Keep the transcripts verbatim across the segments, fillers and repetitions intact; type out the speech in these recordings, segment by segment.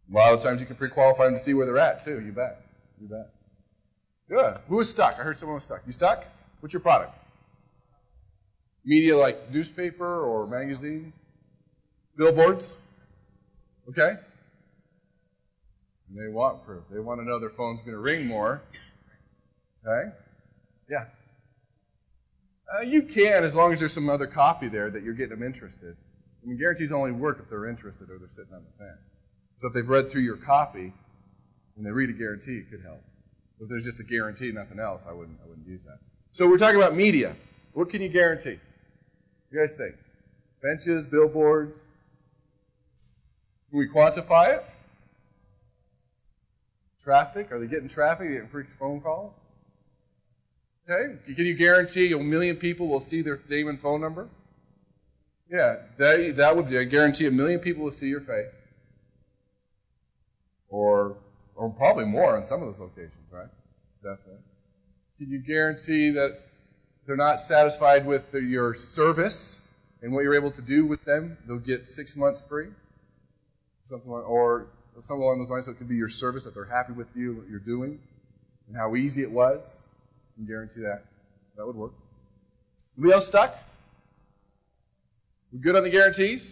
A lot of times you can pre-qualify them to see where they're at, too. You bet. You bet. Good. Who is stuck? I heard someone was stuck. You stuck? What's your product? Media like newspaper or magazine? Billboards? Okay. And they want proof. They want to know their phone's going to ring more. Okay? Yeah. Uh, you can, as long as there's some other copy there that you're getting them interested. I mean, guarantees only work if they're interested or they're sitting on the fence. So if they've read through your copy and they read a guarantee, it could help. If there's just a guarantee, nothing else, I wouldn't, I wouldn't use that. So we're talking about media. What can you guarantee? What do you guys think? Benches, billboards? Can we quantify it? Traffic? Are they getting traffic? Are they getting free phone calls? Okay. Can you guarantee a million people will see their name and phone number? Yeah, that, that would be, I guarantee a million people will see your face. Or, or probably more in some of those locations, right? Definitely. Can you guarantee that they're not satisfied with the, your service and what you're able to do with them? They'll get six months free? Something like, or something along those lines. So it could be your service, that they're happy with you, what you're doing, and how easy it was. You can guarantee that. That would work. Anybody else stuck? We good on the guarantees?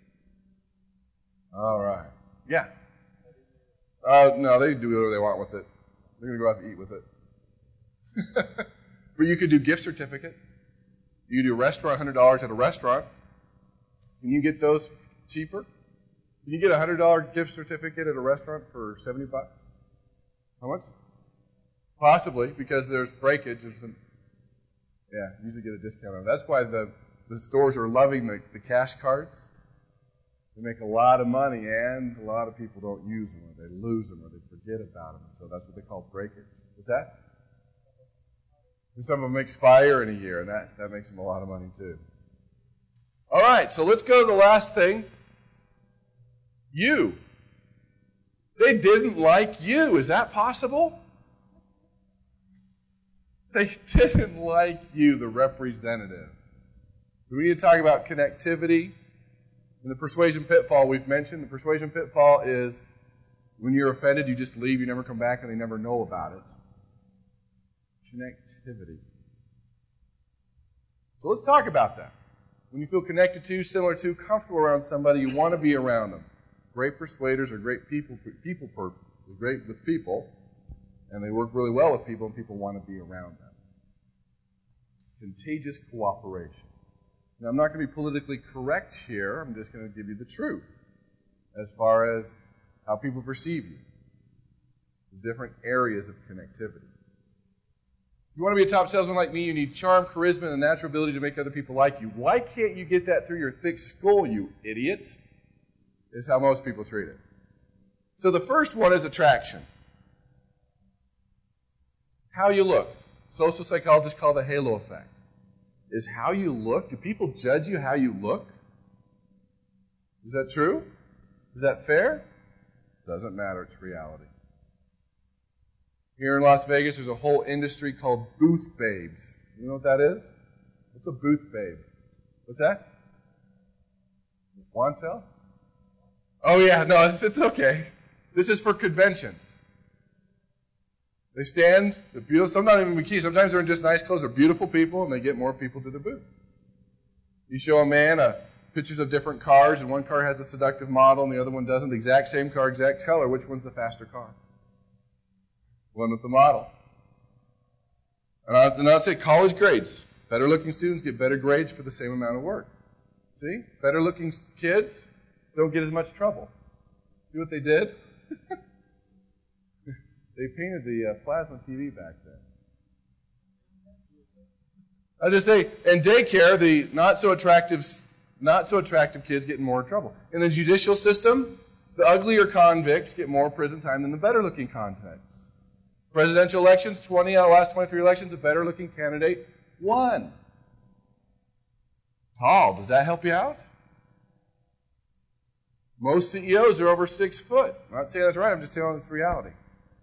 All right. Yeah. Uh, no, they do whatever they want with it. They're going to go out to eat with it. But you could do gift certificates. You could do a restaurant, one hundred dollars at a restaurant. Can you get those cheaper? Can you get a one hundred dollars gift certificate at a restaurant for seventy bucks? How much? Possibly, because there's breakage. And some, yeah, you usually get a discount on it. That's why the, the stores are loving the, the cash cards. They make a lot of money, and a lot of people don't use them, or they lose them, or they forget about them. So that's what they call breakage. What's that? And some of them expire in a year, and that, that makes them a lot of money too. All right, so let's go to the last thing. You. They didn't like you. Is that possible? They didn't like you, the representative. We need to talk about connectivity. In the persuasion pitfall we've mentioned, the persuasion pitfall is when you're offended, you just leave, you never come back, and they never know about it. Connectivity. So let's talk about that. When you feel connected to, similar to, comfortable around somebody, you want to be around them. Great persuaders are great people, people per, great with people, and they work really well with people, and people want to be around them. Contagious cooperation. Now, I'm not going to be politically correct here. I'm just going to give you the truth as far as how people perceive you. The different areas of connectivity. If you want to be a top salesman like me, you need charm, charisma, and the natural ability to make other people like you. Why can't you get that through your thick skull, you idiot? Is how most people treat it. So the first one is attraction. How you look. Social psychologists call it the halo effect. Is how you look. Do people judge you how you look? Is that true? Is that fair? Doesn't matter. It's reality. Here in Las Vegas, there's a whole industry called booth babes. You know what that is? What's a booth babe? What's that? Wantel? Oh, yeah. No, it's, it's okay. This is for conventions. They stand, they're beautiful, some not even bikini, sometimes they're in just nice clothes, they're beautiful people, and they get more people to the booth. You show a man uh, pictures of different cars, and one car has a seductive model, and the other one doesn't, the exact same car, exact color, which one's the faster car? One with the model. And I, and I'll say college grades. Better looking students get better grades for the same amount of work. See? Better looking kids don't get as much trouble. See what they did? They painted the uh, plasma T V back then. I just say, in daycare, the not so attractive, not so attractive kids get in more trouble. In the judicial system, the uglier convicts get more prison time than the better-looking convicts. Presidential elections, twenty out of the last twenty-three elections, a better-looking candidate won. Tall, does that help you out? Most C E Os are over six foot. I'm not saying that's right. I'm just telling you it's reality.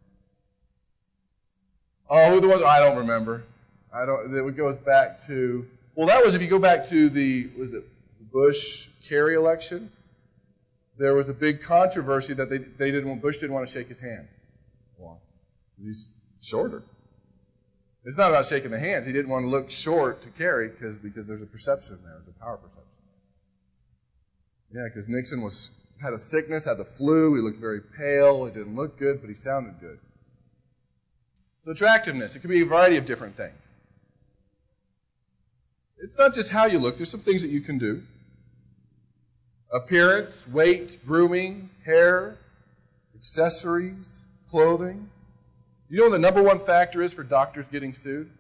Oh, who the ones? I don't remember. I don't. It goes back to. Well, that was if you go back to the was it Bush Kerry election. there was a big controversy that they, they didn't want, Bush didn't want to shake his hand. Why? He's shorter. It's not about shaking the hands. He didn't want to look short to Kerry because because there's a perception there. It's a power perception. Yeah, because Nixon was had a sickness, had the flu. He looked very pale. He didn't look good, but he sounded good. So attractiveness, it could be a variety of different things. It's not just how you look. There's some things that you can do. Appearance, weight, grooming, hair, accessories, clothing. Do you know what the number one factor is for doctors getting sued?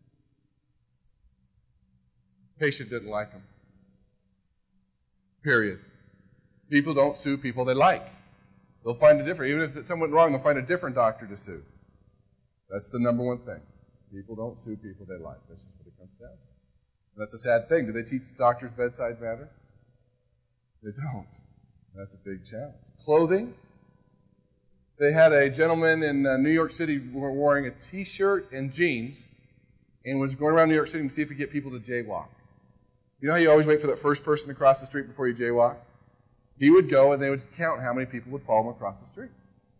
Patient didn't like them. Period. People don't sue people they like. They'll find a different, even if something went wrong, they'll find a different doctor to sue. That's the number one thing. People don't sue people they like. That's just what it comes down to. And that's a sad thing. Do they teach doctors bedside manner? They don't. That's a big challenge. Clothing. They had a gentleman in uh, New York City wearing a T-shirt and jeans and was going around New York City to see if he could get people to jaywalk. You know how you always wait for that first person to cross the street before you jaywalk? He would go and they would count how many people would follow him across the street.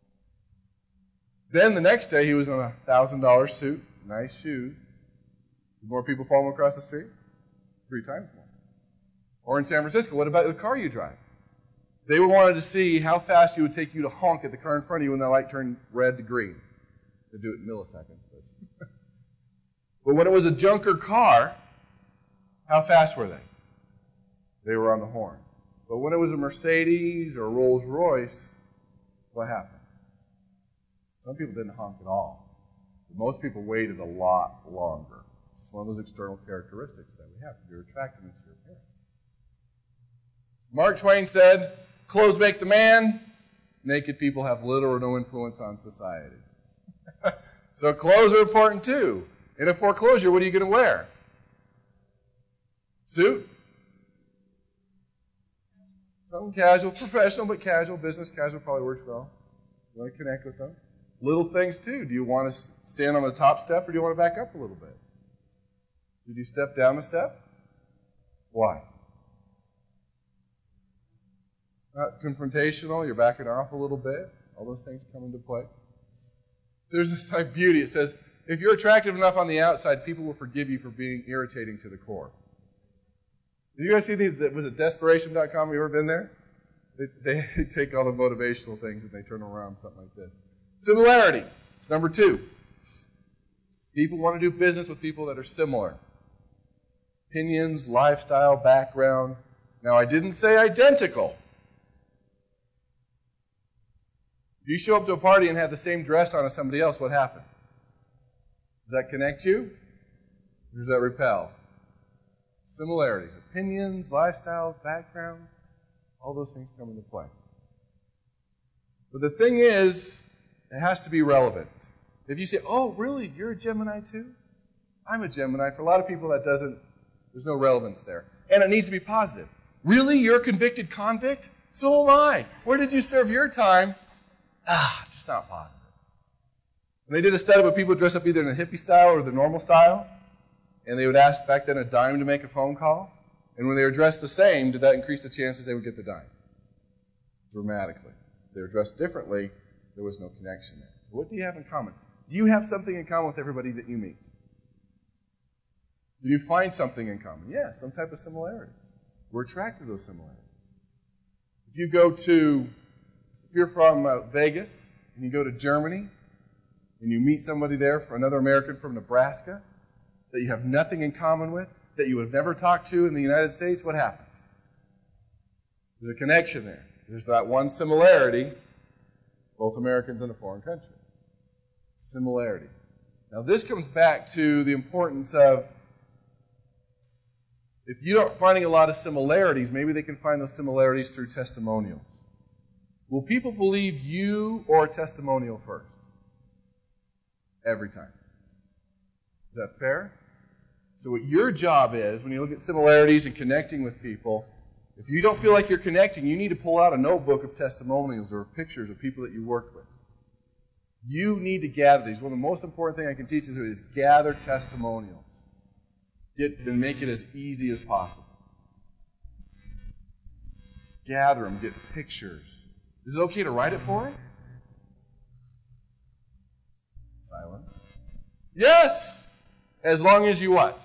Then the next day he was in a one thousand dollars suit, nice shoes. Did more people follow him across the street? Three times more. Or in San Francisco, what about the car you drive? They wanted to see how fast it would take you to honk at the car in front of you when that light turned red to green. They do it in milliseconds. But, but when it was a junker car, how fast were they? They were on the horn. But when it was a Mercedes or a Rolls Royce, what happened? Some people didn't honk at all. But most people waited a lot longer. It's one of those external characteristics that we have to do attractiveness to your appearance. Mark Twain said, clothes make the man, naked people have little or no influence on society. So clothes are important too. In a foreclosure, what are you going to wear? Suit? Something casual, professional, but casual. Business casual probably works well. You want to connect with them? Little things too. Do you want to stand on the top step or do you want to back up a little bit? Did you step down a step? Why? Not confrontational, you're backing off a little bit. All those things come into play. There's this like beauty. It says, if you're attractive enough on the outside, people will forgive you for being irritating to the core. Did you guys see these? Was it desperation dot com? Have you ever been there? They, they take all the motivational things and they turn around something like this. Similarity. It's number two. People want to do business with people that are similar. Opinions, lifestyle, background. Now, I didn't say identical. If you show up to a party and have the same dress on as somebody else, what happens? Does that connect you? Or does that repel? Similarities, opinions, lifestyles, background, all those things come into play. But the thing is, it has to be relevant. If you say, oh, really, you're a Gemini too? I'm a Gemini. For a lot of people, that doesn't, there's no relevance there. And it needs to be positive. Really, you're a convicted convict? So am I. Where did you serve your time? Ah, just not positive. And they did a study where people dress up either in a hippie style or the normal style. And they would ask back then a dime to make a phone call. And when they were dressed the same, did that increase the chances they would get the dime? Dramatically. If they were dressed differently, there was no connection there. So what do you have in common? Do you have something in common with everybody that you meet? Do you find something in common? Yes, some type of similarity. We're attracted to those similarities. If you go to, if you're from uh, Vegas and you go to Germany and you meet somebody there, for another American from Nebraska, that you have nothing in common with, that you would never talk to in the United States, what happens? There's a connection there. There's that one similarity, both Americans in a foreign country. Similarity. Now this comes back to the importance of, if you're not finding a lot of similarities, maybe they can find those similarities through testimonials. Will people believe you or a testimonial first? Every time. Is that fair? So what your job is, when you look at similarities and connecting with people, if you don't feel like you're connecting, you need to pull out a notebook of testimonials or pictures of people that you worked with. You need to gather these. One of the most important things I can teach you is gather testimonials. Get, and make it as easy as possible. gather them, get pictures. Is it okay to write it for them? Silent. Yes! As long as you what?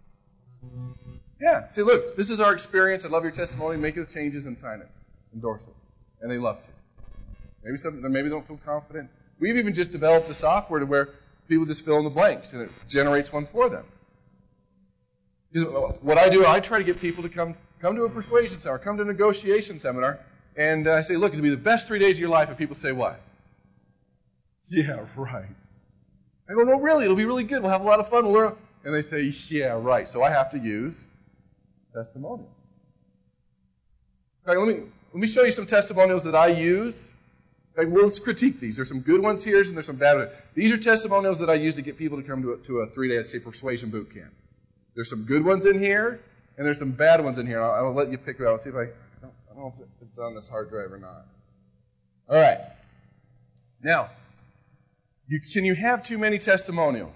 Yeah. Say, look, this is our experience. I love your testimony. Make the changes and sign it. Endorse it. And they love to. Maybe some, maybe they don't feel confident. We've even just developed the software to where people just fill in the blanks, and it generates one for them. Because what I do, I try to get people to come come to a persuasion seminar, come to a negotiation seminar, and I say, look, it'll be the best three days of your life, and people say, what? Yeah, right. I go, no, really, it'll be really good. We'll have a lot of fun. We'll learn. And they say, yeah, right. So I have to use testimonials. Okay, let me let me show you some testimonials that I use. Okay, well, let's critique these. There's some good ones here, and there's some bad ones. These are testimonials that I use to get people to come to a, to a three-day, say, persuasion boot camp. There's some good ones in here, and there's some bad ones in here. I'll, I'll let you pick it out. I'll see if I, I don't know if it's on this hard drive or not. All right. Now, you, can you have too many testimonials?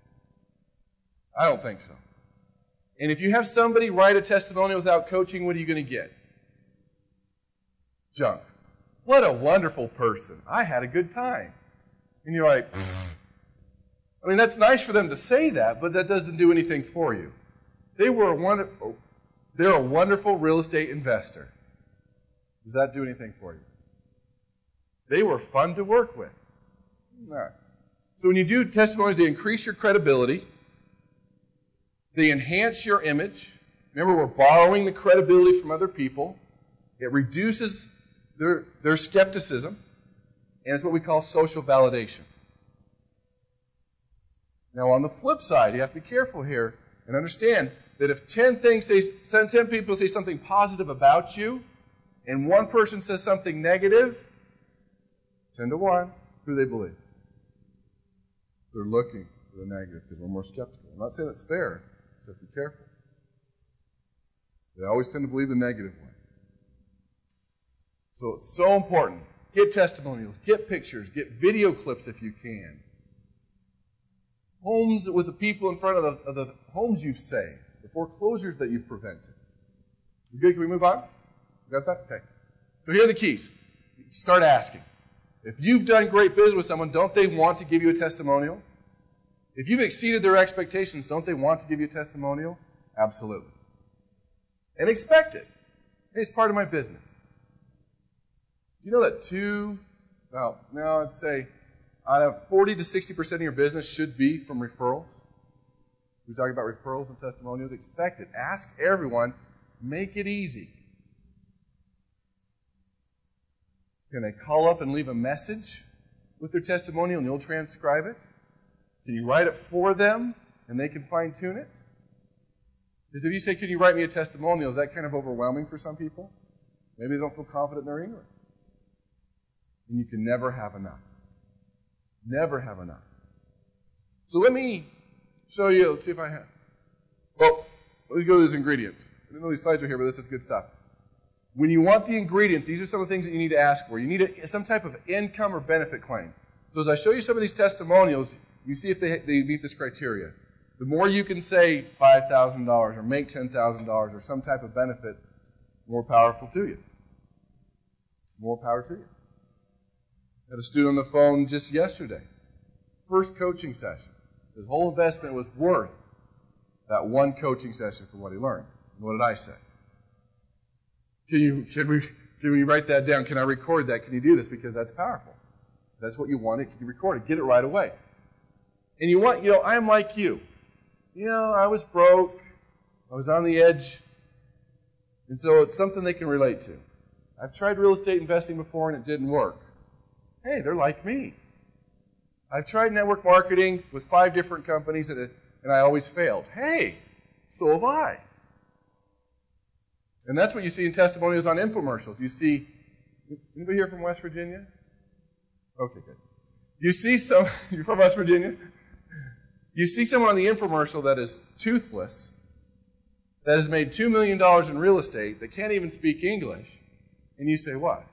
I don't think so. And if you have somebody write a testimonial without coaching, what are you going to get? Junk. What a wonderful person. I had a good time. And you're like, pfft. I mean, that's nice for them to say that, but that doesn't do anything for you. They were a wonderful, they're a wonderful real estate investor. Does that do anything for you? They were fun to work with. No. So when you do testimonies, they increase your credibility. They enhance your image. Remember, we're borrowing the credibility from other people. It reduces their, their skepticism, and it's what we call social validation. Now, on the flip side, you have to be careful here and understand that if ten things say, ten people say something positive about you, and one person says something negative, ten to one, who do they believe? They're looking for the negative because we're more skeptical. I'm not saying it's fair, so be careful. They always tend to believe the negative one. So it's so important. Get testimonials, get pictures, get video clips if you can. Homes with the people in front of the, of the homes you've saved, the foreclosures that you've prevented. You good? Can we move on? You got that? Okay. So here are the keys. Start asking. If you've done great business with someone, don't they want to give you a testimonial? If you've exceeded their expectations, don't they want to give you a testimonial? Absolutely. And expect it. Hey, it's part of my business. Do you know that two, well, now I'd say out of forty to sixty percent of your business should be from referrals? We talk about referrals and testimonials. Expect it. Ask everyone. Make it easy. Can they call up and leave a message with their testimonial and you'll transcribe it? Can you write it for them and they can fine-tune it? Because if you say, can you write me a testimonial, is that kind of overwhelming for some people? Maybe they don't feel confident in their English. And you can never have enough. Never have enough. So let me show you, let's see if I have. Well, let's go to these ingredients. I didn't know these slides were here, but this is good stuff. When you want the ingredients, these are some of the things that you need to ask for. You need a, some type of income or benefit claim. So as I show you some of these testimonials, you see if they, they meet this criteria. The more you can say five thousand dollars or make ten thousand dollars or some type of benefit, the more powerful to you. More power to you. I had a student on the phone just yesterday. First coaching session. His whole investment was worth that one coaching session for what he learned. And what did I say? Can you, can we, can we write that down? Can I record that? Can you do this? Because that's powerful. That's what you wanted. Can you record it? Get it right away. And you want, you know, I'm like you. You know, I was broke. I was on the edge. And so it's something they can relate to. I've tried real estate investing before and it didn't work. Hey, they're like me. I've tried network marketing with five different companies and, it, and I always failed. Hey, so have I. And that's what you see in testimonials on infomercials. You see, anybody here from West Virginia? Okay, good. You see some, you're from West Virginia? You see someone on the infomercial that is toothless, that has made two million dollars in real estate, that can't even speak English, and you say, what?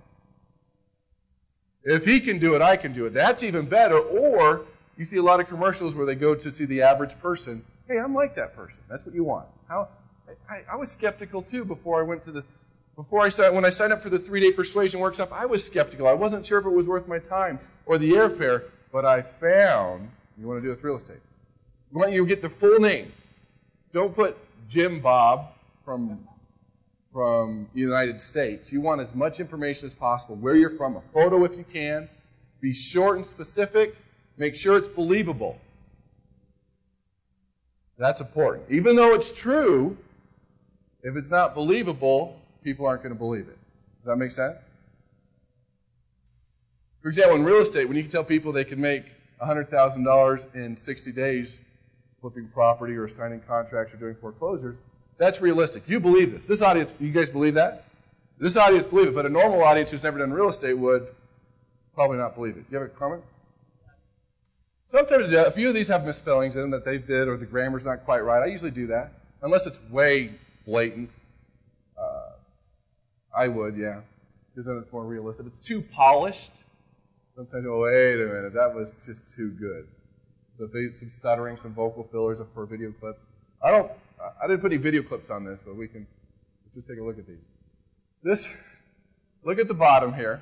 If he can do it, I can do it. That's even better. Or you see a lot of commercials where they go to see the average person. Hey, I'm like that person. That's what you want. How? I, I was skeptical too before I went to the Before I signed, when I signed up for the three-day persuasion workshop, I was skeptical. I wasn't sure if it was worth my time or the airfare, but I found, you want to do with real estate. I want you to get the full name. Don't put Jim Bob from, from the United States. You want as much information as possible, where you're from, a photo if you can. Be short and specific. Make sure it's believable. That's important. Even though it's true, if it's not believable, people aren't going to believe it. Does that make sense? For example, in real estate, when you can tell people they can make one hundred thousand dollars in sixty days flipping property or signing contracts or doing foreclosures, that's realistic. You believe this. This audience, you guys believe that? This audience believe it, but a normal audience who's never done real estate would probably not believe it. Do you have a comment? Sometimes a few of these have misspellings in them that they did or the grammar's not quite right. I usually do that, unless it's way blatant. Uh, I would, yeah, because then it's more realistic. If it's too polished, sometimes you go, wait a minute, that was just too good. So if they some stuttering, some vocal fillers for video clips. I don't, I didn't put any video clips on this, but we can let's just take a look at these. This, look at the bottom here.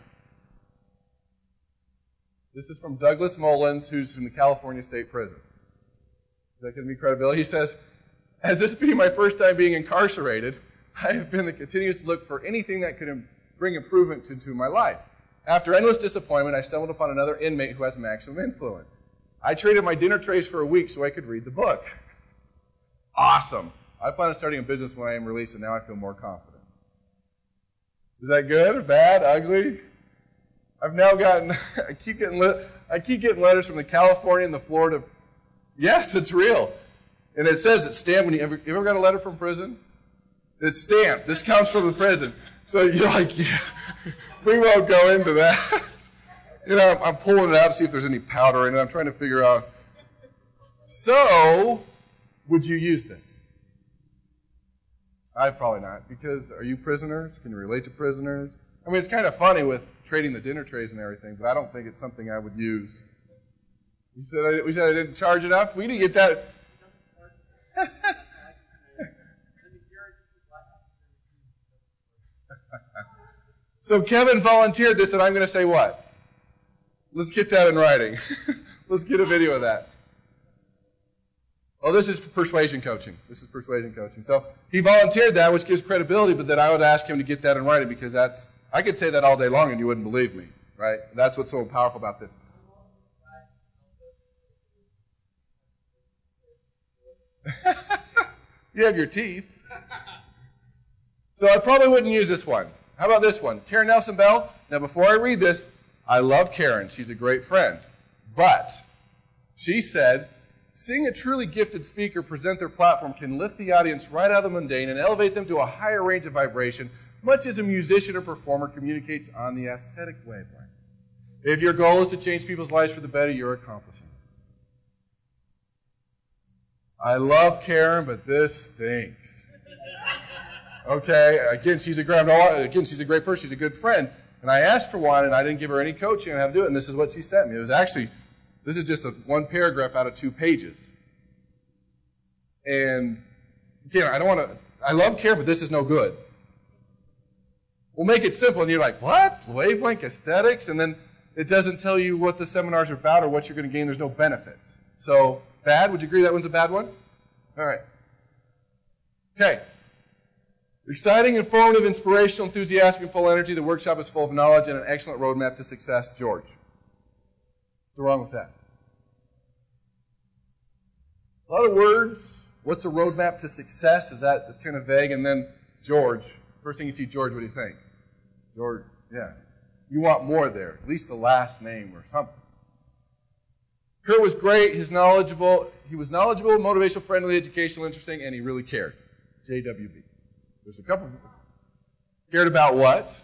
This is from Douglas Mullins, who's in the California State Prison. Is that going to be credibility? He says, as this being my first time being incarcerated, I have been the continuous look for anything that could bring improvements into my life. After endless disappointment, I stumbled upon another inmate who has maximum influence. I traded my dinner trays for a week so I could read the book. Awesome. I plan on starting a business when I am released, and now I feel more confident. Is that good, bad, ugly? I've now gotten, I keep getting, I keep getting letters from the California and the Florida. Yes, it's real. And it says it's stamped. When you ever, you ever got a letter from prison? It's stamped. This comes from the prison. So you're like, yeah, we won't go into that. You know, I'm, I'm pulling it out to see if there's any powder in it. I'm trying to figure out. So, would you use this? I probably not. Because are you prisoners? Can you relate to prisoners? I mean, it's kind of funny with trading the dinner trays and everything, but I don't think it's something I would use. You said I, we said I didn't charge enough? We didn't get that. So Kevin volunteered this, and I'm going to say what? Let's get that in writing. Let's get a video of that. Oh, this is persuasion coaching. This is persuasion coaching. So he volunteered that, which gives credibility, but then I would ask him to get that in writing because that's, I could say that all day long and you wouldn't believe me, right? That's what's so powerful about this. You have your teeth. So I probably wouldn't use this one. How about this one? Karen Nelson Bell. Now, before I read this, I love Karen. She's a great friend. But she said, seeing a truly gifted speaker present their platform can lift the audience right out of the mundane and elevate them to a higher range of vibration, much as a musician or performer communicates on the aesthetic wavelength. If your goal is to change people's lives for the better, you're accomplishing it. I love Karen, but this stinks. Okay, again, she's a great, again, she's a great person. She's a good friend. And I asked for one, and I didn't give her any coaching on how to do it, and this is what she sent me. It was actually, this is just a, one paragraph out of two pages. And, again, I don't want to, I love Karen, but this is no good. We'll make it simple, and you're like, what? Wavelength aesthetics? And then it doesn't tell you what the seminar's are about or what you're going to gain. There's no benefits. So, bad? Would you agree that one's a bad one? All right. Okay. Exciting, informative, inspirational, enthusiastic, and full of energy. The workshop is full of knowledge and an excellent roadmap to success. George. What's wrong with that? A lot of words. What's a roadmap to success? Is that, that's kind of vague. And then George. First thing you see George, what do you think? George, yeah. You want more there. At least a last name or something. Kurt was great. He's knowledgeable. He was knowledgeable, motivational, friendly, educational, interesting, and he really cared. J W B. There's a couple. Cared about what?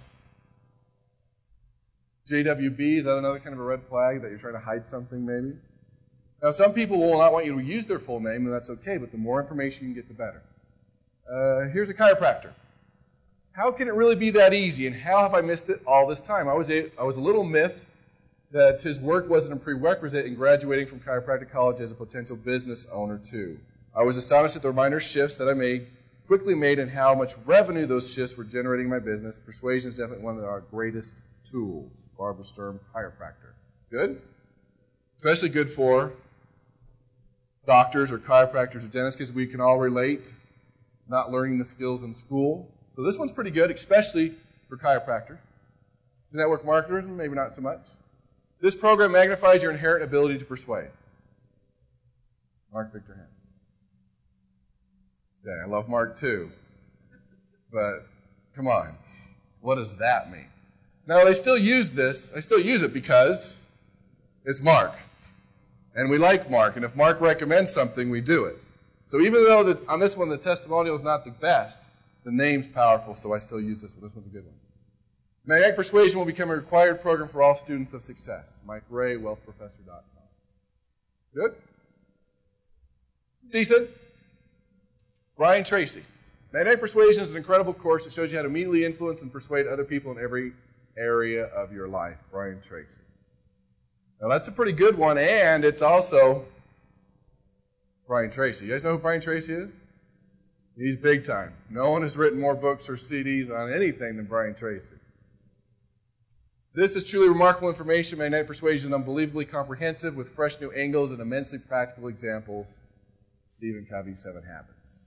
J W B, is that another kind of a red flag that you're trying to hide something maybe? Now some people will not want you to use their full name, and that's okay, but the more information you can get, the better. Uh, here's a chiropractor. How can it really be that easy, and how have I missed it all this time? I was a, I was a little miffed that his work wasn't a prerequisite in graduating from chiropractic college as a potential business owner too. I was astonished at the minor shifts that I made quickly made and how much revenue those shifts were generating in my business. Persuasion is definitely one of our greatest tools. Barbara Sturm, chiropractor. Good? Especially good for doctors or chiropractors or dentists because we can all relate, not learning the skills in school. So this one's pretty good, especially for chiropractors. The network marketers, maybe not so much. This program magnifies your inherent ability to persuade. Mark Victor Hansen. Yeah, I love Mark too. But come on, what does that mean? Now, they still use this. I still use it because it's Mark. And we like Mark. And if Mark recommends something, we do it. So even though the, on this one the testimonial is not the best, the name's powerful, so I still use this one. This one's a good one. Magnetic Persuasion will become a required program for all students of success. Mike Ray, wealth professor dot com. Good? Decent? Brian Tracy. Magnetic Persuasion is an incredible course that shows you how to immediately influence and persuade other people in every area of your life. Brian Tracy. Now that's a pretty good one, and it's also Brian Tracy. You guys know who Brian Tracy is? He's big time. No one has written more books or C Ds on anything than Brian Tracy. This is truly remarkable information. Magnetic Persuasion is unbelievably comprehensive with fresh new angles and immensely practical examples. Stephen Covey, Seven Habits.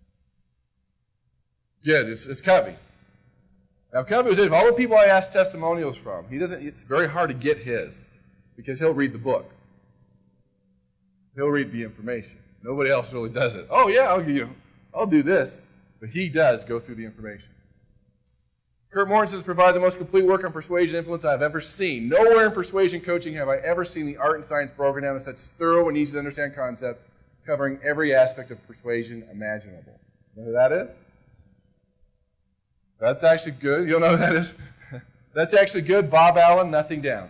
Good, it's, it's Covey. Now Covey was, of all the people I asked testimonials from, he doesn't, it's very hard to get his because he'll read the book. He'll read the information. Nobody else really does it. Oh yeah, I'll, you know, I'll do this. But he does go through the information. Kurt Mortensen's provided the most complete work on persuasion influence I've ever seen. Nowhere in persuasion coaching have I ever seen the art and science broken down in such thorough and easy to understand concepts covering every aspect of persuasion imaginable. You know who that is? That's actually good. You don't know who that is? That's actually good. Bob Allen, Nothing Down.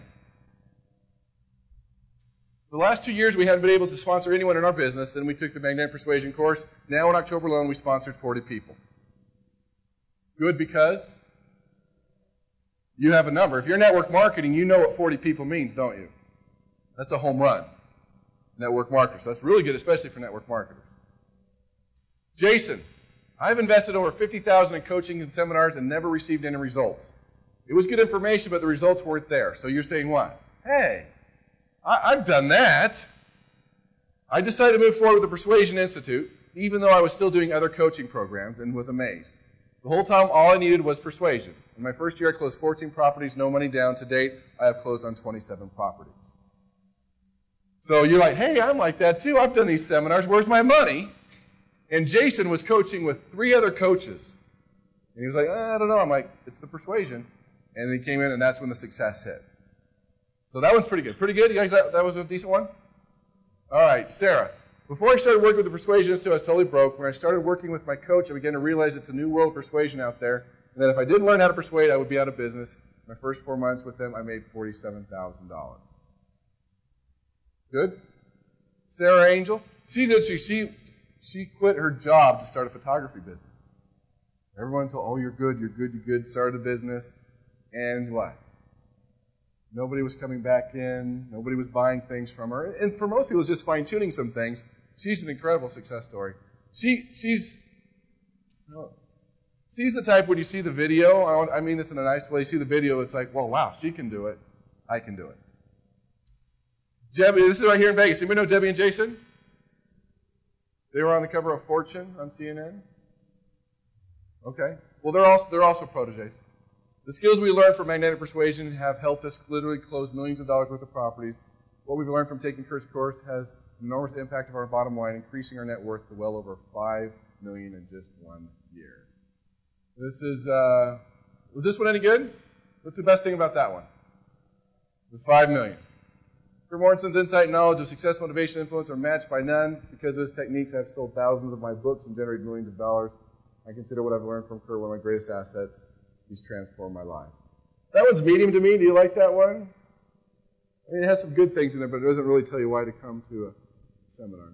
The last two years we hadn't been able to sponsor anyone in our business. Then we took the Magnetic Persuasion course. Now in October alone we sponsored forty people. Good because you have a number. If you're network marketing, you know what forty people means, don't you? That's a home run. Network marketers. So that's really good, especially for network marketers. Jason, I've invested over fifty thousand dollars in coaching and seminars and never received any results. It was good information, but the results weren't there. So you're saying what? Hey, I, I've done that. I decided to move forward with the Persuasion Institute, even though I was still doing other coaching programs, and was amazed. The whole time, all I needed was persuasion. In my first year, I closed fourteen properties, no money down. To date, I have closed on twenty-seven properties. So you're like, hey, I'm like that too. I've done these seminars. Where's my money? And Jason was coaching with three other coaches. And he was like, I don't know. I'm like, it's the persuasion. And then he came in, and that's when the success hit. So that one's pretty good. Pretty good? You guys, that, that was a decent one? All right, Sarah. Before I started working with the Persuasion Institute, I was totally broke. When I started working with my coach, I began to realize it's a new world of persuasion out there, and that if I didn't learn how to persuade, I would be out of business. My first four months with them, I made forty-seven thousand dollars. Good? Sarah Angel. She's actually, she, she quit her job to start a photography business. Everyone told, oh, you're good, you're good, you're good, started a business. And what? Nobody was coming back in. Nobody was buying things from her. And for most people, it's just fine-tuning some things. She's an incredible success story. She, she's, oh, she's the type when you see the video, I, don't, I mean this in a nice way, you see the video, it's like, well, wow, she can do it. I can do it. Debbie, this is right here in Vegas. Anybody know Debbie and Jason? They were on the cover of Fortune on C N N. Okay. Well, they're also, they're also protégés. The skills we learned from Magnetic Persuasion have helped us literally close millions of dollars worth of properties. What we've learned from taking Kurt's course has an enormous impact on our bottom line, increasing our net worth to well over five million dollars in just one year. This is, uh, was this one any good? What's the best thing about that one? The five million dollars. Kurt Mortensen's insight and knowledge of success, motivation, and influence are matched by none. Because of this technique, I've sold thousands of my books and generated millions of dollars. I consider what I've learned from Kurt one of my greatest assets. He's transformed my life. That one's medium to me. Do you like that one? I mean, it has some good things in there, but it doesn't really tell you why to come to a seminar.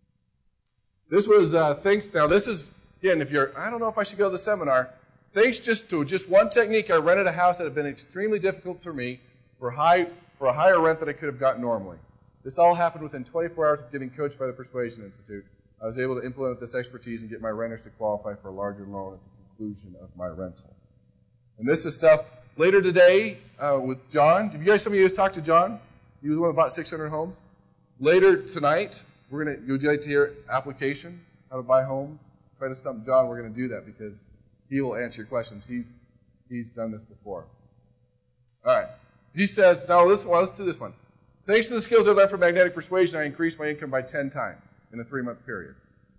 This was, uh, thanks, now this is, again, if you're, I don't know if I should go to the seminar. Thanks just to just one technique, I rented a house that had been extremely difficult for me for high, for a higher rent than I could have gotten normally. This all happened within twenty-four hours of getting coached by the Persuasion Institute. I was able to implement this expertise and get my renters to qualify for a larger loan at the conclusion of my rental. And this is stuff later today uh, with John. Have you guys, some of you guys talked to John? He was the one that bought six hundred homes. Later tonight, we're going to, would you like to hear application, how to buy homes? Try to stump John. We're going to do that because he will answer your questions. He's, he's done this before. All right. He says, now let's, well, let's do this one. Thanks to the skills I learned from magnetic persuasion, I increased my income by ten times in a three-month period.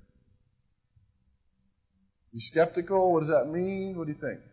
You skeptical? What does that mean? What do you think?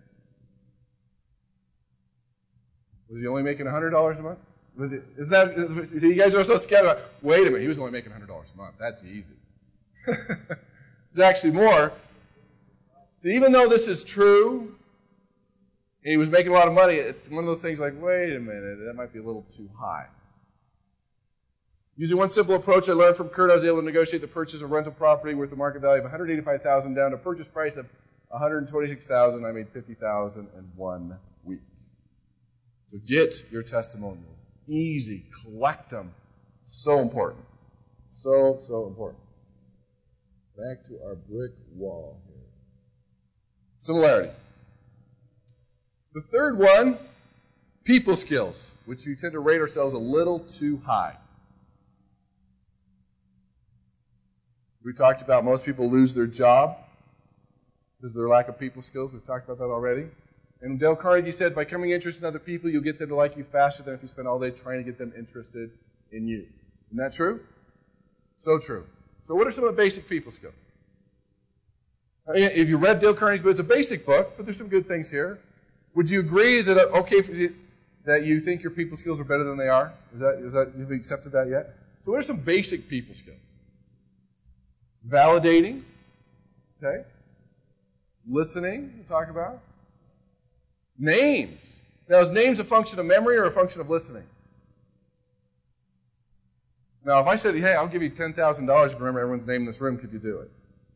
Was he only making one hundred dollars a month? Was it, is that, see, you guys are so skeptical. Wait a minute, he was only making one hundred dollars a month. That's easy. There's actually more. So even though this is true, and he was making a lot of money, it's one of those things like, wait a minute, that might be a little too high. Using one simple approach I learned from Kurt, I was able to negotiate the purchase of rental property worth a market value of one hundred eighty-five thousand dollars down to a purchase price of one hundred twenty-six thousand dollars. I made fifty thousand dollars in one week. So get your testimonials. Easy. Collect them. So important. So, so important. Back to our brick wall here. Similarity. The third one, people skills, which we tend to rate ourselves a little too high. We talked about most people lose their job because of their lack of people skills. We've talked about that already. And Dale Carnegie said, by becoming interested in other people, you'll get them to like you faster than if you spend all day trying to get them interested in you. Isn't that true? So true. So what are some of the basic people skills? I mean, if you read Dale Carnegie's book, it's a basic book, but there's some good things here. Would you agree, is it okay for you, that you think your people skills are better than they are? Is that, is that, have you accepted that yet? So what are some basic people skills? Validating, okay? Listening, we'll talk about. Names. Now, is names a function of memory or a function of listening? Now, if I said, hey, I'll give you ten thousand dollars if you remember everyone's name in this room, could you do it?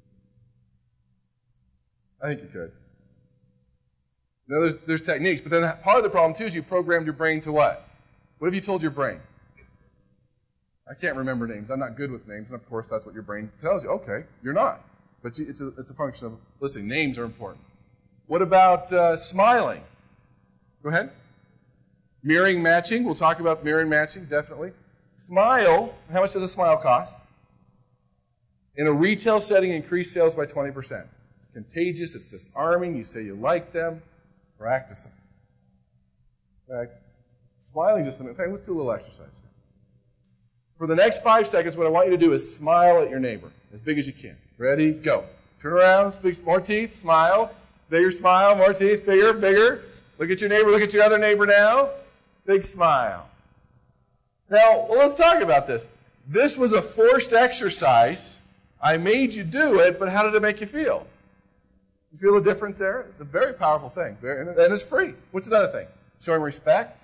I think you could. Now, there's, there's techniques, but then part of the problem, too, is you programmed your brain to what? What have you told your brain? I can't remember names. I'm not good with names, and of course, that's what your brain tells you. Okay, you're not. But you, it's, a, it's a function of listening. Names are important. What about uh, smiling? Go ahead. Mirroring matching. We'll talk about mirroring matching, definitely. Smile. How much does a smile cost? In a retail setting, increase sales by twenty percent. It's contagious. It's disarming. You say you like them. Practice them. In fact, smiling just a minute. In fact, let's do a little exercise here. For the next five seconds, what I want you to do is smile at your neighbor as big as you can. Ready? Go. Turn around. Speak more teeth. Smile. Bigger smile. More teeth. Bigger. Bigger. Look at your neighbor. Look at your other neighbor now. Big smile. Now, well, let's talk about this. This was a forced exercise. I made you do it, but how did it make you feel? You feel a difference there? It's a very powerful thing. And it's free. What's another thing? Showing respect.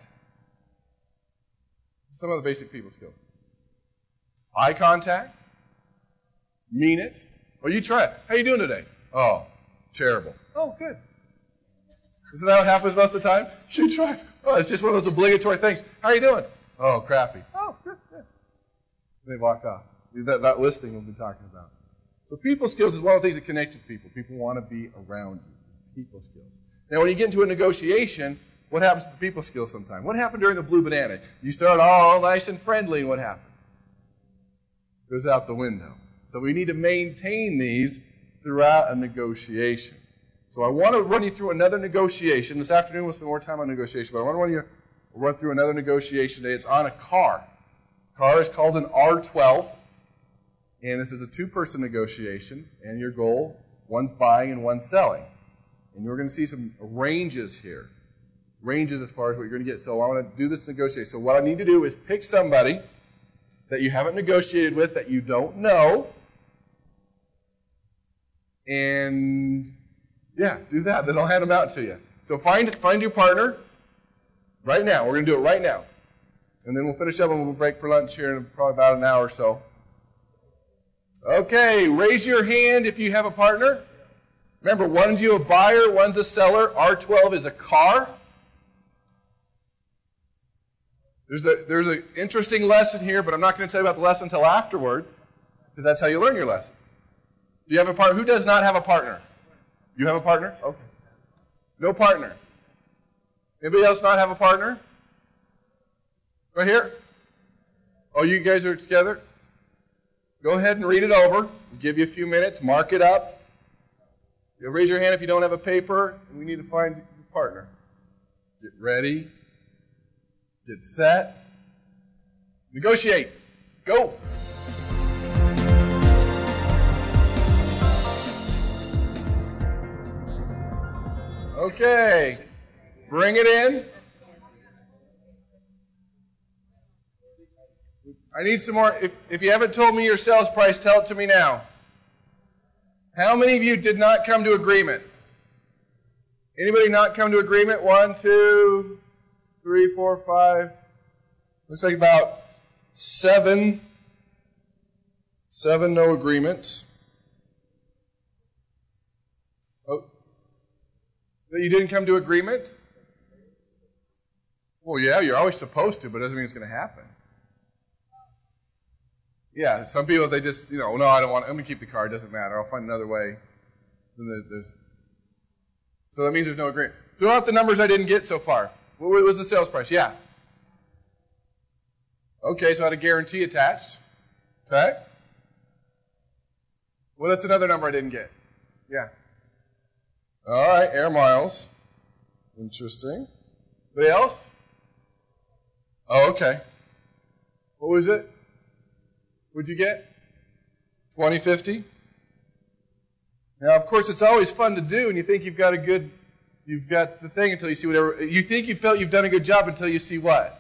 Some of the basic people skills. Eye contact. Mean it. Well, you try it. How you doing today? Oh, terrible. Oh, good. Isn't that what happens most of the time? You should try. Oh, it's just one of those obligatory things. How you doing? Oh, crappy. Oh, good, good. They walk off. That, that listing we'll be talking about. So people skills is one of the things that connect with people. People want to be around you. People skills. Now, when you get into a negotiation, what happens to the people skills sometimes? What happened during the Blue Banana? You start all nice and friendly, and what happened? It goes out the window. So we need to maintain these throughout a negotiation. So I want to run you through another negotiation. This afternoon we'll spend more time on negotiation, but I want to run you run through another negotiation today. It's on a car. Car is called an R twelve, and this is a two-person negotiation, and your goal, one's buying and one's selling. And you're going to see some ranges here. Ranges as far as what you're going to get. So I want to do this negotiation. So what I need to do is pick somebody that you haven't negotiated with, that you don't know, and yeah, do that. Then I'll hand them out to you. So find find your partner right now. We're going to do it right now. And then we'll finish up and we'll break for lunch here in probably about an hour or so. Okay, raise your hand if you have a partner. Remember, one's you a buyer, one's a seller. R twelve is a car. There's a there's an interesting lesson here, but I'm not going to tell you about the lesson until afterwards, because that's how you learn your lesson. Do you have a partner? Who does not have a partner? You have a partner? Okay. No partner. Anybody else not have a partner? Right here? Oh, you guys are together? Go ahead and read it over. I'll give you a few minutes. Mark it up. You'll raise your hand if you don't have a paper, and we need to find your partner. Get ready. Get set. Negotiate. Go. Okay. Bring it in. I need some more. If, if you haven't told me your sales price, tell it to me now. How many of you did not come to agreement? Anybody not come to agreement? One, two, three, four, five. Looks like about seven. Seven no agreements. Oh. That you didn't come to agreement? Well, yeah, you're always supposed to, but it doesn't mean it's going to happen. Yeah, some people, they just, you know, no, I don't want it. I'm going to keep the car. It doesn't matter. I'll find another way. There's, so that means there's no agreement. Throw out the numbers I didn't get so far. What was the sales price? Yeah. Okay, so I had a guarantee attached. Okay. Well, that's another number I didn't get. Yeah. All right, air miles. Interesting. Anybody else? Oh, okay. What was it? What'd you get? twenty fifty? Now, of course, it's always fun to do, and you think you've got a good, you've got the thing until you see whatever, you think you felt you've done a good job until you see what?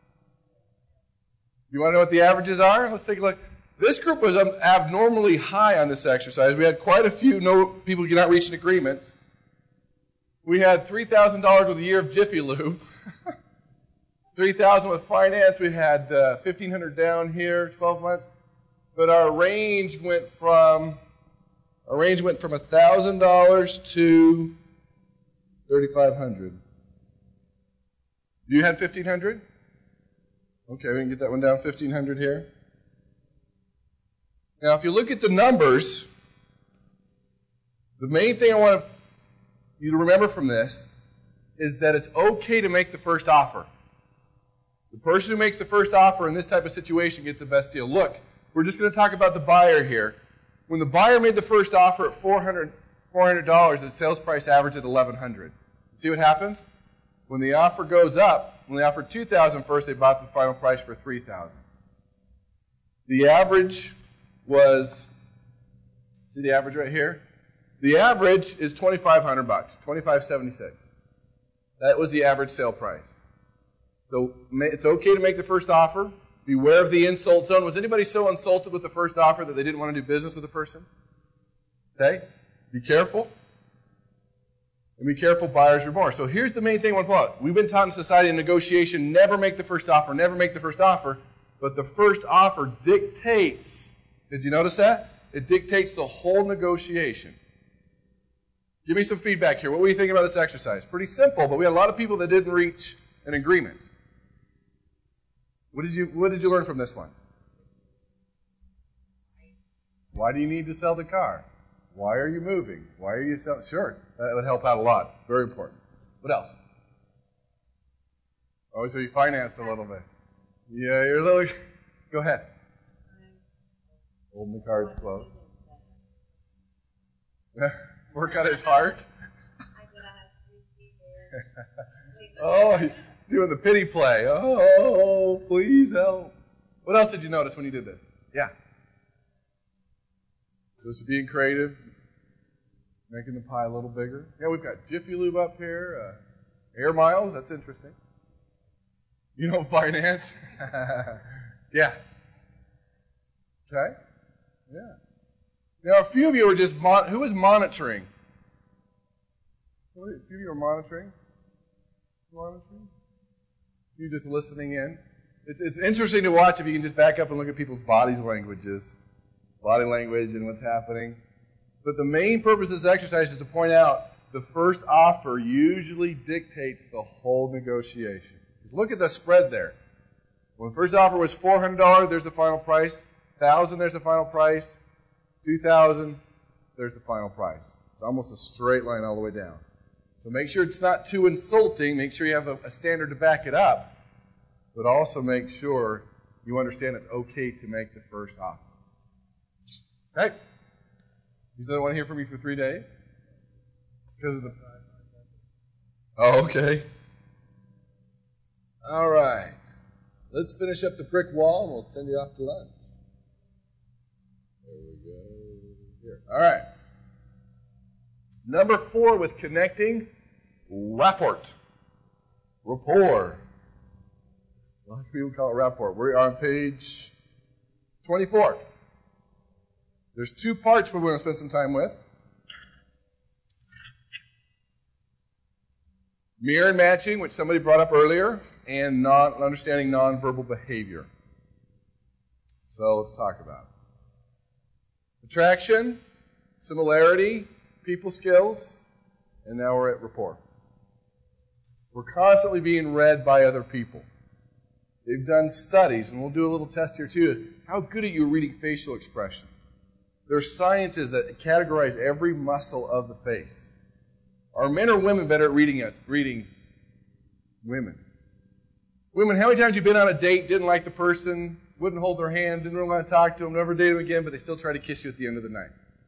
You want to know what the averages are? Let's take a look. This group was abnormally high on this exercise. We had quite a few no people did not reach an agreement. We had three thousand dollars with a year of Jiffy Lube. three thousand dollars with finance. We had uh, fifteen hundred dollars down here, twelve months. But our range went from our range went from one thousand dollars to thirty-five hundred dollars. You had fifteen hundred dollars? Okay, we can get that one down, fifteen hundred dollars here. Now, if you look at the numbers, the main thing I want you to remember from this is that it's okay to make the first offer. The person who makes the first offer in this type of situation gets the best deal. Look, we're just going to talk about the buyer here. When the buyer made the first offer at four hundred dollars, the sales price averaged at eleven hundred dollars. See what happens? When the offer goes up, when they offered two thousand dollars first, they bought the final price for three thousand dollars. The average was, see the average right here? The average is twenty-five hundred bucks, twenty-five seventy-six. That was the average sale price. So it's okay to make the first offer. Beware of the insult zone. Was anybody so insulted with the first offer that they didn't want to do business with the person? Okay? Be careful. And be careful, buyer's remorse. So here's the main thing I want to pull out. We've been taught in society in negotiation, never make the first offer, never make the first offer. But the first offer dictates. Did you notice that? It dictates the whole negotiation. Give me some feedback here. What were you thinking about this exercise? Pretty simple, but we had a lot of people that didn't reach an agreement. What did you What did you learn from this one? Why do you need to sell the car? Why are you moving? Why are you selling? Sure, that would help out a lot. Very important. What else? Oh, so you financed a little bit. Yeah, you're a little. Go ahead. Holding the cards close. Work on his heart. Oh, doing the pity play. Oh, please help. What else did you notice when you did this? Yeah. Just being creative, making the pie a little bigger. Yeah, we've got Jiffy Lube up here. Uh, air miles, that's interesting. You know finance? Yeah. Okay. Yeah. Now, a few of you are just, mon- who is monitoring? A few of you are monitoring? Monitoring? You just listening in? It's, it's interesting to watch if you can just back up and look at people's body languages, body language and what's happening. But the main purpose of this exercise is to point out the first offer usually dictates the whole negotiation. Just look at the spread there. When the first offer was four hundred dollars, there's the final price. one thousand dollars, there's the final price. two thousand dollars, there's the final price. It's almost a straight line all the way down. So make sure it's not too insulting. Make sure you have a, a standard to back it up. But also make sure you understand it's okay to make the first offer. Okay? You still don't want to hear from me for three days? Because of the... Oh, okay. All right. Let's finish up the brick wall, and we'll send you off to lunch. There we go. Here. All right. Number four with connecting, rapport. Rapport. A lot of people call it rapport. We're on page twenty-four. There's two parts we want to spend some time with. Mirror matching, which somebody brought up earlier, and non, understanding nonverbal behavior. So let's talk about it. Attraction, similarity, people skills, and now we're at rapport. We're constantly being read by other people. They've done studies, and we'll do a little test here too. How good are you reading facial expressions? There are sciences that categorize every muscle of the face. Are men or women better at reading it? Reading women. Women, how many times have you been on a date, didn't like the person, wouldn't hold their hand, didn't really want to talk to them, never date them again, but they still try to kiss you at the end of the night?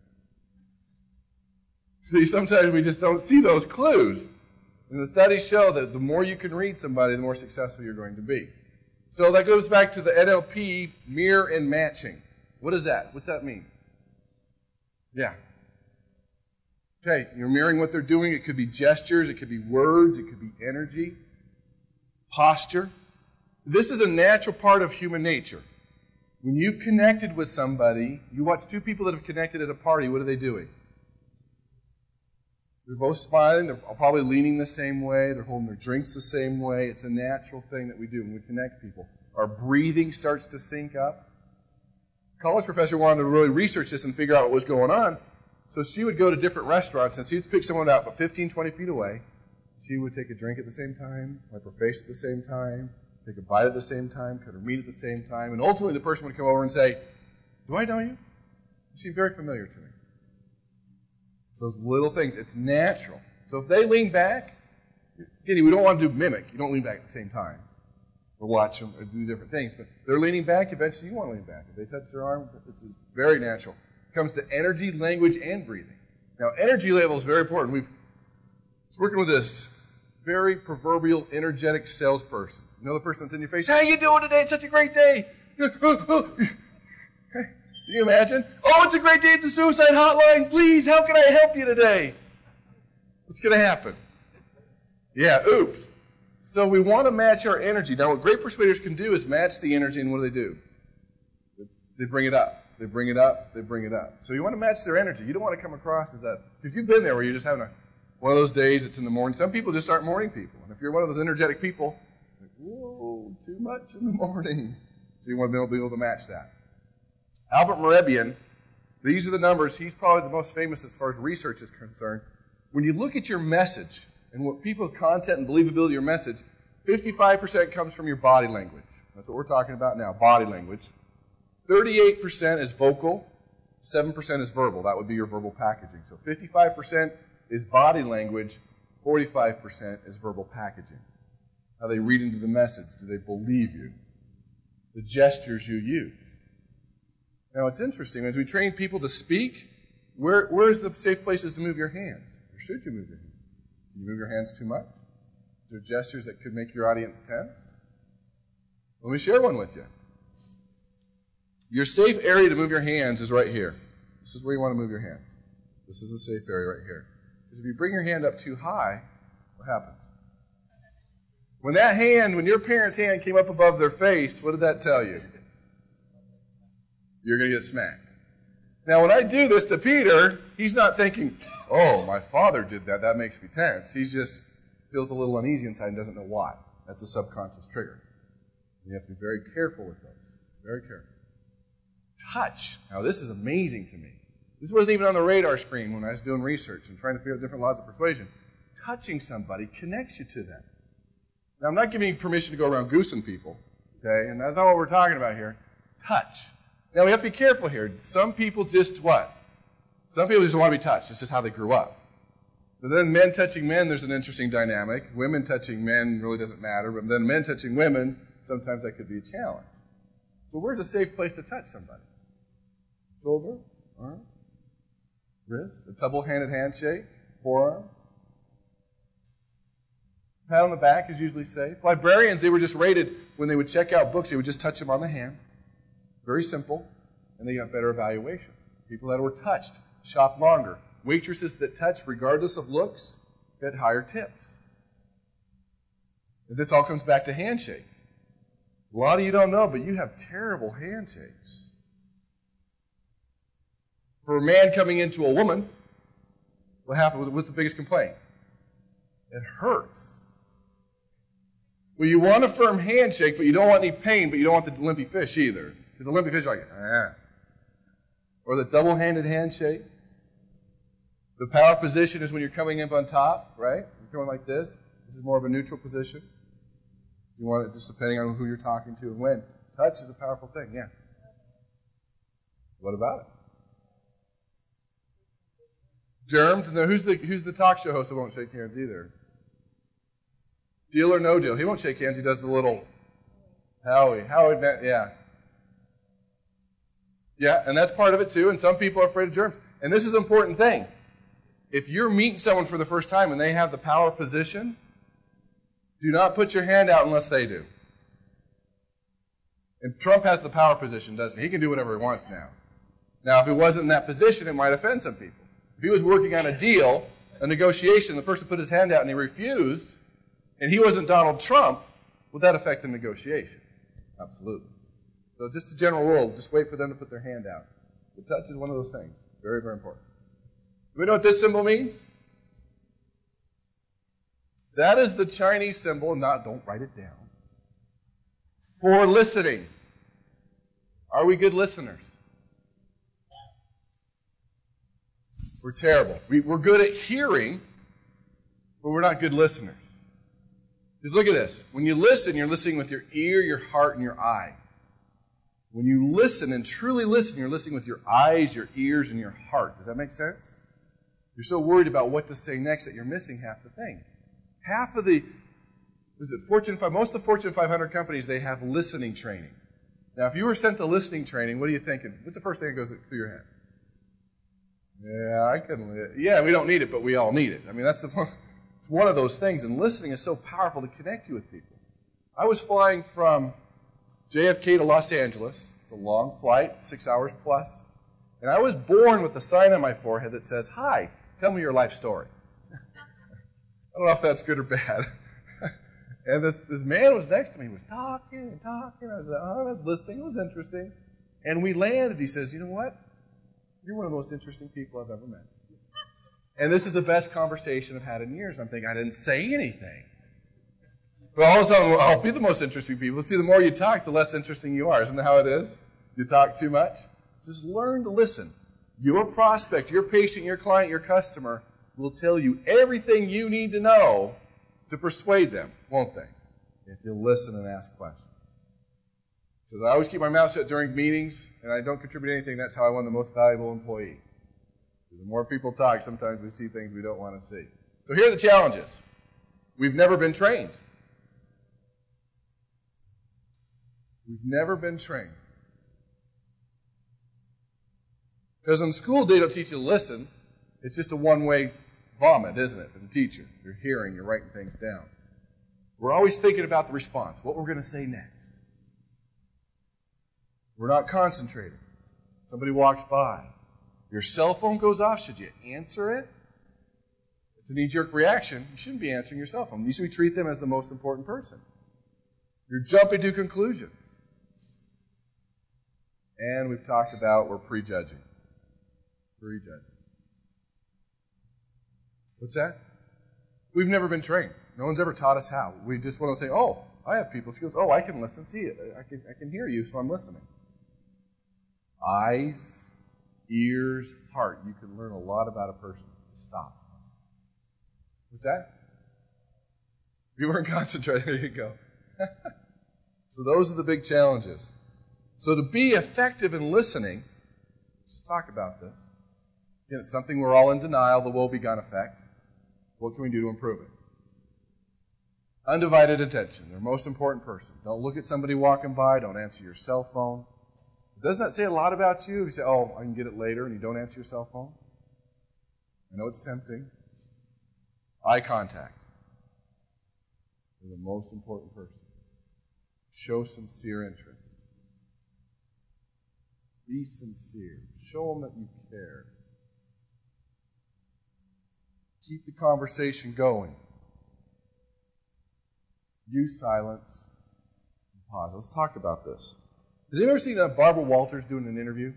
See, sometimes we just don't see those clues. And the studies show that the more you can read somebody, the more successful you're going to be. So that goes back to the N L P, mirror and matching. What is that? What's that mean? Yeah. Okay, you're mirroring what they're doing. It could be gestures, it could be words, it could be energy, posture. This is a natural part of human nature. When you've connected with somebody, you watch two people that have connected at a party, what are they doing? They're both smiling, they're probably leaning the same way, they're holding their drinks the same way. It's a natural thing that we do when we connect people. Our breathing starts to sync up. A college professor wanted to really research this and figure out what was going on. So she would go to different restaurants and she'd pick someone out about fifteen, twenty feet away. She would take a drink at the same time, wipe her face at the same time, take a bite at the same time, cut her meat at the same time, and ultimately the person would come over and say, "Do I know you? You seem very familiar to me." It's those little things. It's natural. So if they lean back, again, we don't want to do mimic. You don't lean back at the same time or watch them or do different things. But they're leaning back, eventually you want to lean back. If they touch their arm, it's very natural. It comes to energy, language, and breathing. Now, energy level is very important. We've working with this very proverbial, energetic salesperson. You know the person that's in your face, "How you doing today? It's such a great day." Can you imagine? "Oh, it's a great day at the suicide hotline. Please, how can I help you today?" What's going to happen? Yeah, oops. So we want to match our energy. Now, what great persuaders can do is match the energy, and what do they do? They bring it up. They bring it up. They bring it up. So you want to match their energy. You don't want to come across as that. If you've been there where you're just having a, one of those days, it's in the morning. Some people just aren't morning people. And if you're one of those energetic people, like, whoa, too much in the morning. So you want to be able to match that. Albert Mehrabian, these are the numbers. He's probably the most famous as far as research is concerned. When you look at your message and what people's content and believability of your message, fifty-five percent comes from your body language. That's what we're talking about now, body language. thirty-eight percent is vocal, seven percent is verbal. That would be your verbal packaging. So fifty-five percent is body language, forty-five percent is verbal packaging. How they read into the message. Do they believe you? The gestures you use. Now, it's interesting. As we train people to speak, where, where's the safe places to move your hands? Or should you move your hands? Can you move your hands too much? Is there gestures that could make your audience tense? Let me share one with you. Your safe area to move your hands is right here. This is where you want to move your hand. This is a safe area right here. Because if you bring your hand up too high, what happens? When that hand, when your parent's hand came up above their face, what did that tell you? You're going to get smacked. Now, when I do this to Peter, he's not thinking, "Oh, my father did that. That makes me tense." He just feels a little uneasy inside and doesn't know why. That's a subconscious trigger. You have to be very careful with those. Very careful. Touch. Now, this is amazing to me. This wasn't even on the radar screen when I was doing research and trying to figure out different laws of persuasion. Touching somebody connects you to them. Now, I'm not giving you permission to go around goosing people, okay? And that's not what we're talking about here. Touch. Now, we have to be careful here. Some people just what? Some people just want to be touched. It's just how they grew up. But then men touching men, there's an interesting dynamic. Women touching men really doesn't matter. But then men touching women, sometimes that could be a challenge. So where's a safe place to touch somebody? Shoulder, arm, wrist, a double-handed handshake, forearm. Pat on the back is usually safe. Librarians, they were just rated, when they would check out books, they would just touch them on the hand. Very simple. And they got better evaluation. People that were touched shop longer. Waitresses that touch, regardless of looks, get higher tips. And this all comes back to handshake. A lot of you don't know, but you have terrible handshakes. For a man coming into a woman, what happened? What's the biggest complaint? It hurts. Well, you want a firm handshake, but you don't want any pain, but you don't want the limpy fish either. Because the limpy fish are like, ah. Or the double-handed handshake. The power position is when you're coming in on top, right? You're going like this. This is more of a neutral position. You want it just depending on who you're talking to and when. Touch is a powerful thing, yeah. What about it? Germs. No, who's the who's the talk show host that won't shake hands either? Deal or no deal. He won't shake hands. He does the little Howie. Howie, yeah. Yeah, and that's part of it too. And some people are afraid of germs. And this is an important thing. If you're meeting someone for the first time and they have the power position, do not put your hand out unless they do. And Trump has the power position, doesn't he? He can do whatever he wants now. Now, if he wasn't in that position, it might offend some people. If he was working on a deal, a negotiation, the person put his hand out and he refused, and he wasn't Donald Trump, would that affect the negotiation? Absolutely. So just a general rule, just wait for them to put their hand out. The touch is one of those things. Very, very important. Do we know what this symbol means? That is the Chinese symbol, not, don't write it down, for listening. Are we good listeners? We're terrible. We, we're good at hearing, but we're not good listeners. Because look at this. When you listen, you're listening with your ear, your heart, and your eye. When you listen and truly listen, you're listening with your eyes, your ears, and your heart. Does that make sense? You're so worried about what to say next that you're missing half the thing. Half of the, is it Fortune five? Most of the Fortune five hundred companies, they have listening training. Now, if you were sent to listening training, what are you thinking? What's the first thing that goes through your head? Yeah, I couldn't. Yeah, we don't need it, but we all need it. I mean, that's the it's one of those things, and listening is so powerful to connect you with people. I was flying from J F K to Los Angeles. It's a long flight, six hours plus. And I was born with a sign on my forehead that says, "Hi, tell me your life story." I don't know if that's good or bad. And this, this man was next to me. He was talking and talking. I was, like, oh, I was listening. It was interesting. And we landed. He says, "You know what? You're one of the most interesting people I've ever met." And this is the best conversation I've had in years. I'm thinking, I didn't say anything. But all of a sudden, I'll be the most interesting people. See, the more you talk, the less interesting you are. Isn't that how it is? You talk too much? Just learn to listen. Your prospect, your patient, your client, your customer will tell you everything you need to know to persuade them, won't they? If you listen and ask questions. Because I always keep my mouth shut during meetings, and I don't contribute anything. That's how I won the most valuable employee. The more people talk, sometimes we see things we don't want to see. So here are the challenges. We've never been trained. We've never been trained. Because in school, they don't teach you to listen. It's just a one-way vomit, isn't it, for the teacher? You're hearing, you're writing things down. We're always thinking about the response, what we're going to say next. We're not concentrating. Somebody walks by. Your cell phone goes off. Should you answer it? It's a knee-jerk reaction. You shouldn't be answering your cell phone. You should treat them as the most important person. You're jumping to conclusions. And we've talked about we're prejudging. Prejudging. What's that? We've never been trained. No one's ever taught us how. We just want to say, oh, I have people skills. Oh, I can listen. See it. I can, I can hear you, so I'm listening. Eyes, ears, heart. You can learn a lot about a person. Stop. What's that? You weren't concentrating. There you go. So those are the big challenges. So to be effective in listening, let's talk about this. Again, it's something we're all in denial, the woe-begone effect. What can we do to improve it? Undivided attention, their most important person. Don't look at somebody walking by. Don't answer your cell phone. Doesn't that say a lot about you? You say, oh, I can get it later, and you don't answer your cell phone? I know it's tempting. Eye contact. You're the most important person. Show sincere interest. Be sincere. Show them that you care. Keep the conversation going. Use silence and pause. Let's talk about this. Has anyone ever seen uh, Barbara Walters doing an interview?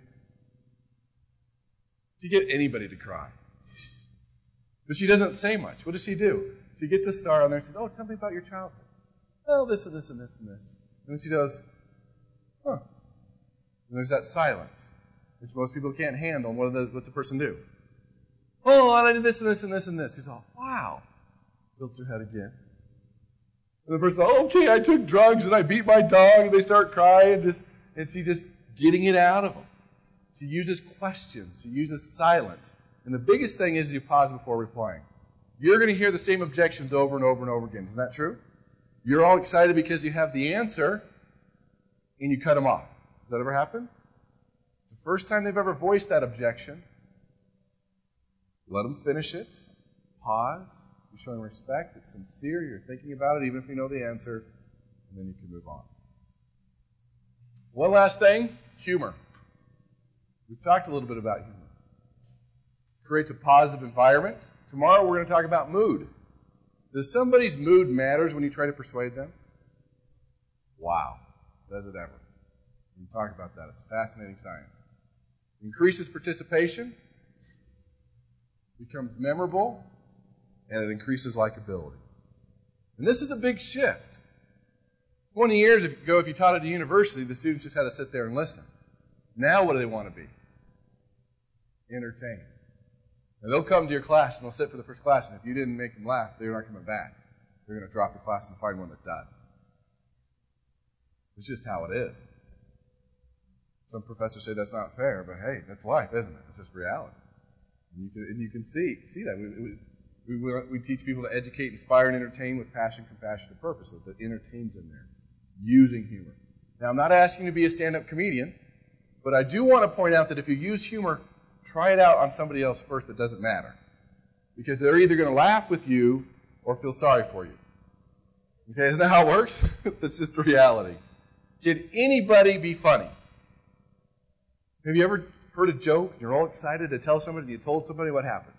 She get anybody to cry. But she doesn't say much. What does she do? She gets a star on there and says, oh, tell me about your childhood. Oh, this and this and this and this. And then she goes, huh. And there's that silence, which most people can't handle. And what does what's the person do? Oh, I did this and this and this and this. She's all, wow. Tilts her head again. And the person, oh, okay, I took drugs and I beat my dog, and they start crying, and, just, and she just getting it out of them. She uses questions. She uses silence. And the biggest thing is you pause before replying. You're going to hear the same objections over and over and over again. Isn't that true? You're all excited because you have the answer, and you cut them off. Does that ever happen? It's the first time they've ever voiced that objection. Let them finish it. Pause. You're showing respect. It's sincere. You're thinking about it, even if you know the answer. And then you can move on. One last thing, humor. We've talked a little bit about humor. It creates a positive environment. Tomorrow we're going to talk about mood. Does somebody's mood matters when you try to persuade them? Wow. Does it ever? We can talk about that. It's fascinating science. It increases participation, becomes memorable, and it increases likability. And this is a big shift. twenty years ago, if you taught at a university, the students just had to sit there and listen. Now what do they want to be? Entertained. And they'll come to your class and they'll sit for the first class, and if you didn't make them laugh, they're not coming back. They're going to drop the class and find one that does. It's just how it is. Some professors say that's not fair, but hey, that's life, isn't it? It's just reality. And you can, and you can see, see that. We, we, we, we teach people to educate, inspire, and entertain with passion, compassion, and purpose. With the entertains in there. Using humor. Now, I'm not asking you to be a stand-up comedian, but I do want to point out that if you use humor, try it out on somebody else first. It doesn't matter. Because they're either going to laugh with you or feel sorry for you. Okay, isn't that how it works? That's just the reality. Can anybody be funny? Have you ever heard a joke and you're all excited to tell somebody and you told somebody what happened?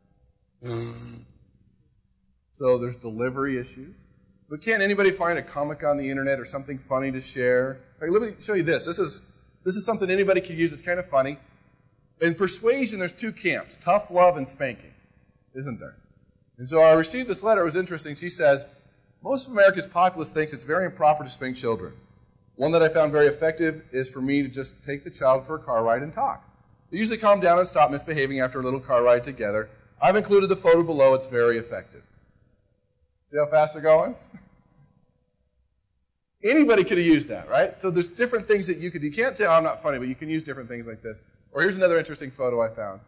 So there's delivery issues. But can't anybody find a comic on the internet or something funny to share? Right, let me show you this. This is, this is something anybody could use. It's kind of funny. In persuasion, there's two camps, tough love and spanking, isn't there? And so I received this letter. It was interesting. She says, most of America's populace thinks it's very improper to spank children. One that I found very effective is for me to just take the child for a car ride and talk. They usually calm down and stop misbehaving after a little car ride together. I've included the photo below. It's very effective. See how fast they're going? Anybody could have used that, right? So there's different things that you could do. You can't say, oh, I'm not funny, but you can use different things like this. Or here's another interesting photo I found.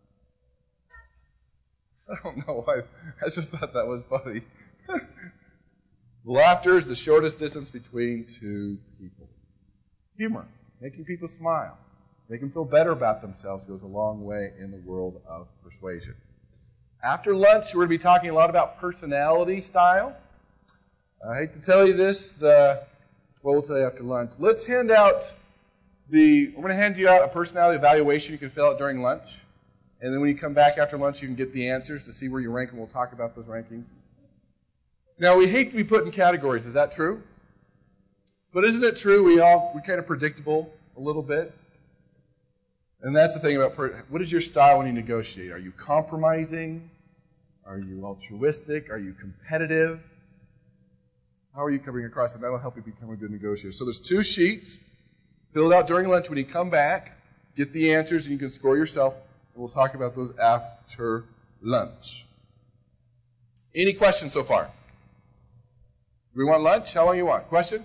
I don't know why. I just thought that was funny. Laughter is the shortest distance between two people. Humor, making people smile, make them feel better about themselves goes a long way in the world of persuasion. After lunch, we're going to be talking a lot about personality style. I hate to tell you this, the, well, we'll tell you after lunch. Let's hand out the, we're going to hand you out a personality evaluation you can fill out during lunch. And then when you come back after lunch, you can get the answers to see where you rank, and we'll talk about those rankings. Now, we hate to be put in categories. Is that true? But isn't it true we all, we're kind of predictable a little bit? And that's the thing about, per, what is your style when you negotiate? Are you compromising? Are you altruistic? Are you competitive? How are you coming across? And that'll help you become a good negotiator. So there's two sheets. Fill it out during lunch. When you come back, get the answers, and you can score yourself. And we'll talk about those after lunch. Any questions so far? Do we want lunch? How long you want? Question?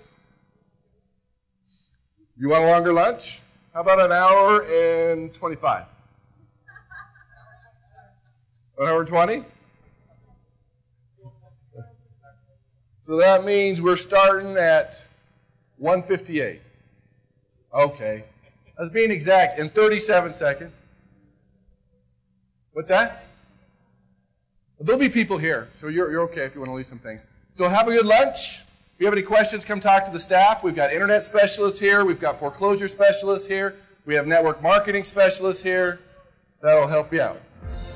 You want a longer lunch? How about an hour and twenty-five? one hundred twenty? So that means we're starting at one fifty-eight. Okay. I was being exact. In thirty-seven seconds. What's that? There'll be people here, so you're, you're okay if you want to leave some things. So have a good lunch. If you have any questions, come talk to the staff. We've got internet specialists here. We've got foreclosure specialists here. We have network marketing specialists here. That'll help you out.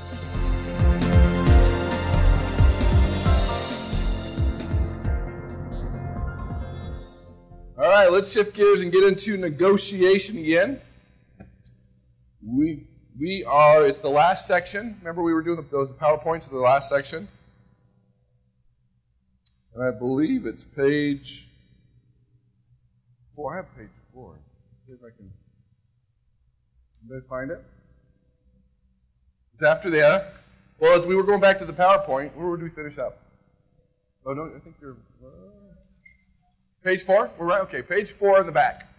All right, let's shift gears and get into negotiation again. We we are, it's the last section. Remember we were doing the, those PowerPoints of the last section? And I believe it's page four. I have page four. Let's see if I can. Did I find it? It's after the other. Well, as we were going back to the PowerPoint, where would we finish up? Oh, no, I think you're. Uh, page four? We're right. Okay, page four in the back.